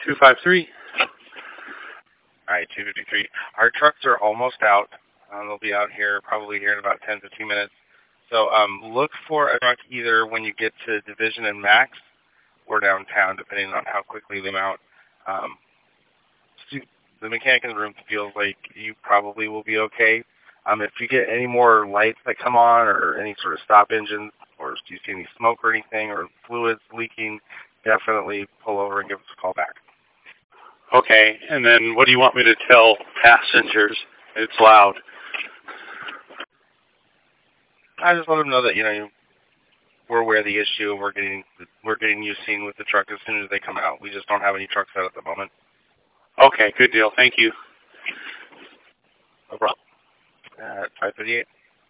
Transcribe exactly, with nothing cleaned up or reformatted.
two five three. All right, two fifty-three. Our trucks are almost out. Um, they'll be out here probably here in about ten, fifteen minutes. So um, look for a truck either when you get to Division and Max or downtown, depending on how quickly they mount. Um, the mechanic in the room feels like you probably will be okay. Um, if you get any more lights that come on or any sort of stop engines or do you see any smoke or anything or fluids leaking, definitely pull over and give us a call back. Okay, and then what do you want me to tell passengers? It's loud. I just let them know that, you know, we're aware of the issue and we're getting, we're getting you seen with the truck as soon as they come out. We just don't have any trucks out at the moment. Okay, good deal. Thank you. No problem. At five thirty-eight.